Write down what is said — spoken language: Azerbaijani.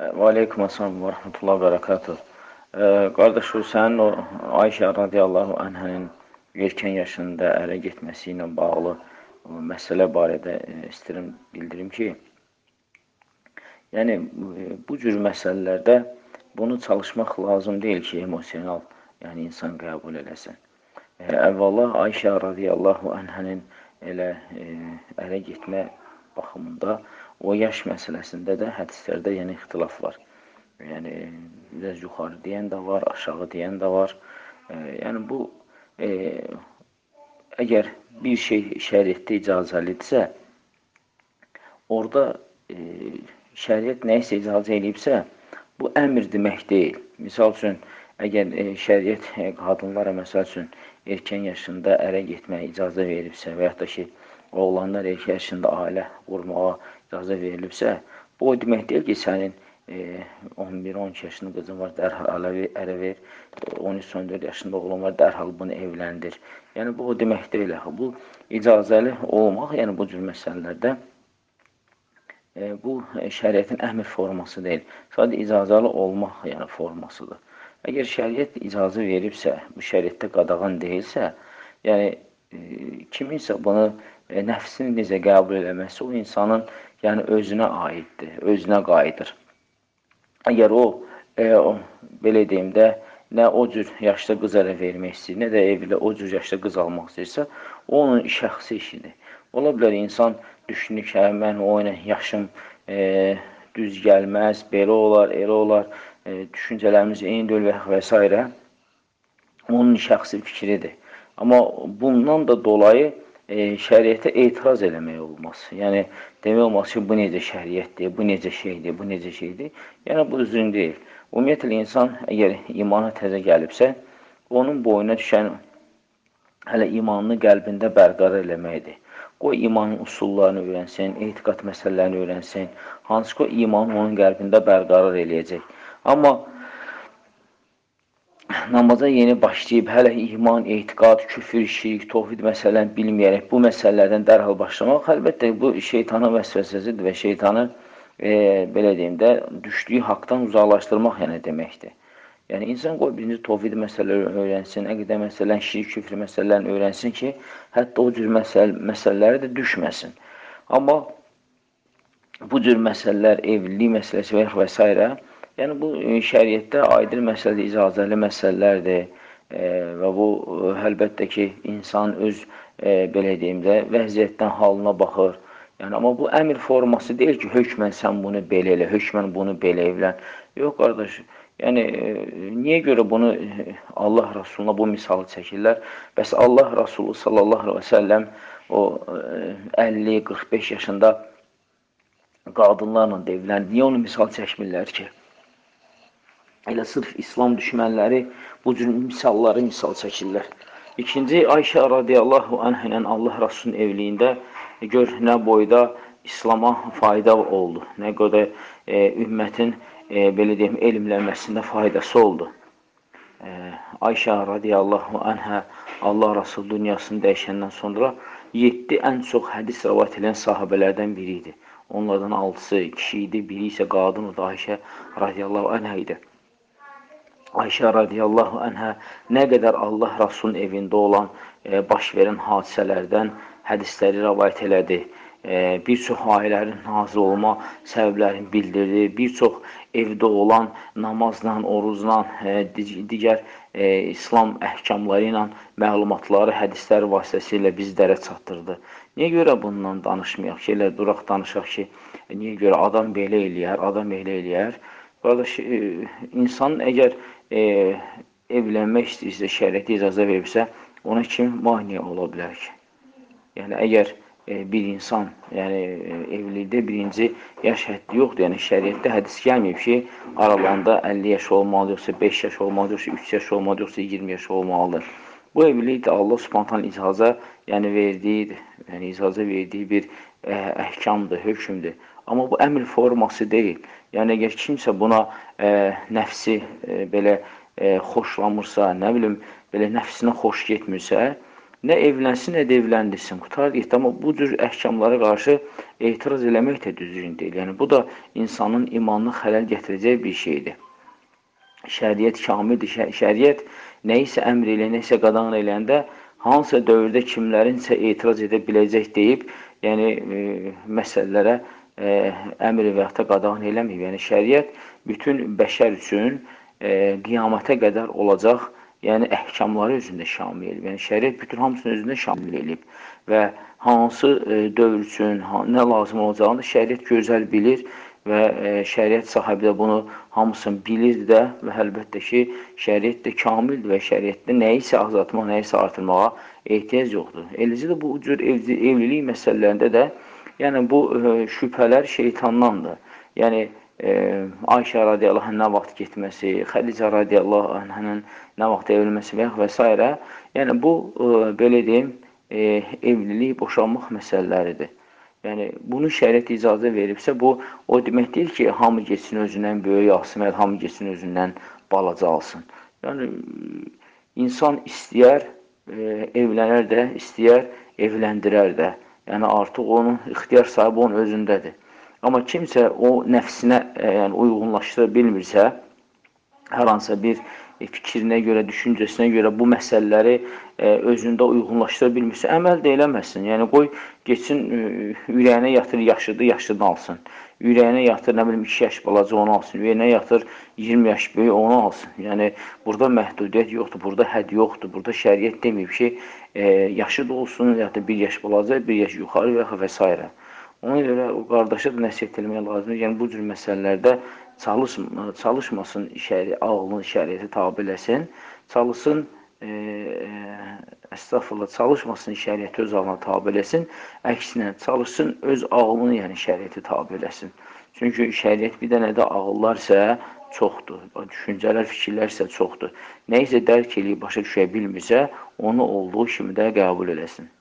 Və aleykum əssalam və rəhmətullah və bərəkatuh. Qardaş, sənin o Ayşə radiyallahu anhənin erkən yaşında ərə getməsi ilə bağlı məsələ barədə istəyirəm bildirim ki, yəni bu cür məsələlərdə bunu çalışmaq lazım deyil ki, emosional, yəni insan qəbul eləsin. Əvvəla Ayşə radiyallahu anhənin elə ərə getmə baxımında o yaş məsələsində də hədislərdə yəni ixtilaf var. Yəni biraz yuxarı deyən də var, aşağı deyən də var. Yəni bu əgər bir şey şəriətdə icazəlidirsə, orada şəriət nəyisə icazə edibsə, bu əmr demək deyil. Misal üçün, əgər şəriət qadınlara məsəl üçün erkən yaşında ərə getməyə icazə veribsə və yaxud da ki, oğlanlar erkən yaşında ailə qurmağa icazə verilibsə, bu o demək deyil ki, sənin 11-12 yaşında qızın var, dərhal ərə ver, 13-14 yaşında oğlan var, dərhal bunu evləndir. Yəni, bu o demək deyil. Bu icazəli olmaq, yəni bu cür məsələlərdə bu şəriətin əmr forması deyil. Sadəcə icazəli olmaq yəni formasıdır. Əgər şəriət icazə veribsə, bu şəriətdə qadağan deyilsə, yəni kiminsə bunu nəfsini necə qəbul eləməsi o insanın yəni özünə aiddir, özünə qayıdır. Əgər o, belə deyim də, nə o cür yaşda qız ərə vermək istəyir, nə də evlə o cür yaşda qız almaq istəyirsə, o onun şəxsi işidir. Ola bilər insan düşünür ki, mən o ilə yaşım düz gəlməz, belə olar, elə olar, düşüncələrimiz eyni deyil və s. Onun şəxsi fikridir. Amma bundan da dolayı şəriətə etiraz eləmək olmaz. Yəni, demək olmaz ki, bu necə şəriətdir, bu necə şeydir, bu necə şeydir. Yəni, bu düzgün deyil. Ümumiyyətlə, insan əgər imana təzə gəlibsə, onun boyuna düşən hələ imanını qəlbində bərqərar eləməkdir. Qoy imanın usullarını öyrənsin, etiqad məsələlərini öyrənsin, hansı ki, imanı onun qəlbində bərqərar eləyəcək. Amma namaza yeni başlayıb, hələ iman, etiqad, küfür, şirk, tohid məsələni bilməyərək bu məsələlərdən dərhal başlamaq, əlbəttə bu şeytanın vəsvəsəsidir və şeytanı, belə deyim də, düşdüyü haqdan uzaqlaşdırmaq yəni deməkdir. Yəni, insan qoy birinci tohid məsələləri öyrənsin, əqidə məsələlərini, şirk, küfür məsələlərini öyrənsin ki, hətta o cür məsələləri də düşməsin. Amma bu cür məsələlər, evlilik məsələsi və s. Yəni, bu şəriətdə aydın məsələdir, icazəli məsələlərdir və bu, əlbəttə ki, insan öz, belə deyim də, vəziyyətdən halına baxır. Yəni, amma bu əmr forması deyil ki, hökmən sən bunu belə elə, hökmən bunu belə evlən. Yox, qardaş, yəni, niyə görə bunu Allah Rasuluna bu misalı çəkirlər? Bəs Allah Rasulü sallallahu aleyhi və səlləm o 50-45 yaşında qadınlarla da evlənir. Niyə onu misal çəkmirlər ki? Elə sırf İslam düşmənləri bu cür misalları misal çəkirlər. İkinci, Ayşə radiyallahu anhə ilə Allah Rasulunun evliyində gör nə boyda İslama fayda oldu, nə qədər ümmətin, belə deyim, elmlənməsində faydası oldu. Ayşə radiyallahu anhə Allah Rasul dünyasını dəyişəndən sonra 7 ən çox hədis rəvat edən sahabələrdən biri idi. Onlardan 6-sı kişi idi, biri isə qadın, o da Ayşə radiyallahu anhə idi. Ayşə radiyallahu anhə nə qədər Allah Rasulunun evində olan baş verən hadisələrdən hədisləri rəvayət elədi. Bir çox ayələrin nazil olma səbəblərini bildirdi. Bir çox evdə olan namazla, oruzla, digər İslam əhkamları ilə məlumatları hədislər vasitəsilə bizlərə çatdırdı. Niyə görə bundan danışmayaq ki, elə duraq danışaq ki, niyə görə adam belə eləyər, adam elə eləyər? Qardaş, insanın əgər evlənmək istəyirsə, şəriətə icazə verirsə, ona kim maniyə ola bilər ki? Yəni, əgər bir insan, yəni evlilikdə birinci yaş həddi yoxdur, yəni şəriətdə hədis gəlməyib ki, aralarında 50 yaş olmalı, yoxsa 5 yaş olmalı, yoxsa 3 yaş olmalı, yoxsa 20 yaş olmalıdır. Bu evlilik də Allah spontan icazə verdiyidir, yəni icazə verdiyi bir əhkamdır, hökmdür. Amma bu əmr forması deyil. Yəni, əgər kimsə buna nəfsi belə xoşlamırsa, nə bilim, belə nəfsinə xoş getmirsə, Nə evlənsin, nə də evləndirsin. Qutar getdi. Amma bu cür əhkamlara qarşı etiraz eləmək də düzgün deyil. Yəni, bu da insanın imanına xələl gətirəcək bir şeydir. Şəriət kamildir. Şəriət nəyisə əmr eləyən, nəyisə qadağan eləyəndə hansısa dövrdə kimlərinsə etiraz edə biləcək deyib, yəni məsələlərə əmr və yaxud da qadağan eləməyib. Yəni, şəriət bütün bəşər üçün qiyamətə qədər olacaq, yəni əhkamları özündə şamil edib. Yəni, şəriət bütün hamısını özündə şamil edib və hansı dövr üçün nə lazım olacağını şəriət gözəl bilir və şəriət sahibi də bunu hamısını bilir də və əlbəttə ki, şəriət də kamildir və şəriətdə nəyisə azaltmaq, nəyisə artırmağa ehtiyac yoxdur. Eləcə də bu cür evlilik məsələlərində də yəni bu şübhələr şeytandandır. Yəni, Ayşə radiyallahu anh nə vaxt getməsi, Xədicə radiyallahu anhın nə vaxt evlənməsi və s. Yəni, bu, belə deyim, evlilik, boşanmaq məsələləridir. Yəni, bunu şəriət icazə veribsə, bu, o demək deyil ki, hamı geçsin özündən böyük alsın və hamı geçsin özündən balaca alsın. Yəni, insan istəyər, evlənər də, istəyər, evləndirər də. Yəni, artıq onun ixtiyar sahibi onun özündədir. Amma kimsə o nəfsinə uyğunlaşdıra bilmirsə, hər hansısa bir fikrinə görə, düşüncəsinə görə bu məsələləri özündə uyğunlaşdıra bilmirsə, əməl də eləməsin. Yəni, qoy, geçsin, ürəyinə yatır, yaşlıdan alsın. Ürəyinə yatır, nə bilim, 2 yaş balaca onu alsın. Ürəyinə yatır, 20 yaş böyük onu alsın. Yəni, burada məhdudiyyət yoxdur, burada hədd yoxdur. Burada şəriət deməyib ki, yaşı da olsun, ya da 1 yaş balaca, 1 yaş yuxarı və s. Ona görə o qardaşa da nəsihət etmək lazımdır. Yəni, bu cür məsələlərdə çalışmasın, ağlını şəriətə tabi eləsin, çalışsın, əstəğfurullah, çalışmasın, şəriəti öz ağlına tabi eləsin, əksinə, çalışsın, öz ağlını, yəni şəriəti tabi eləsin. Çünki şəriət bir dənə də ağıllarsa çoxdur, düşüncələr, fikirlər isə çoxdur. Nə isə dərk eləyib, başa düşə bilmirsə, onu olduğu kimi də qəbul eləsin.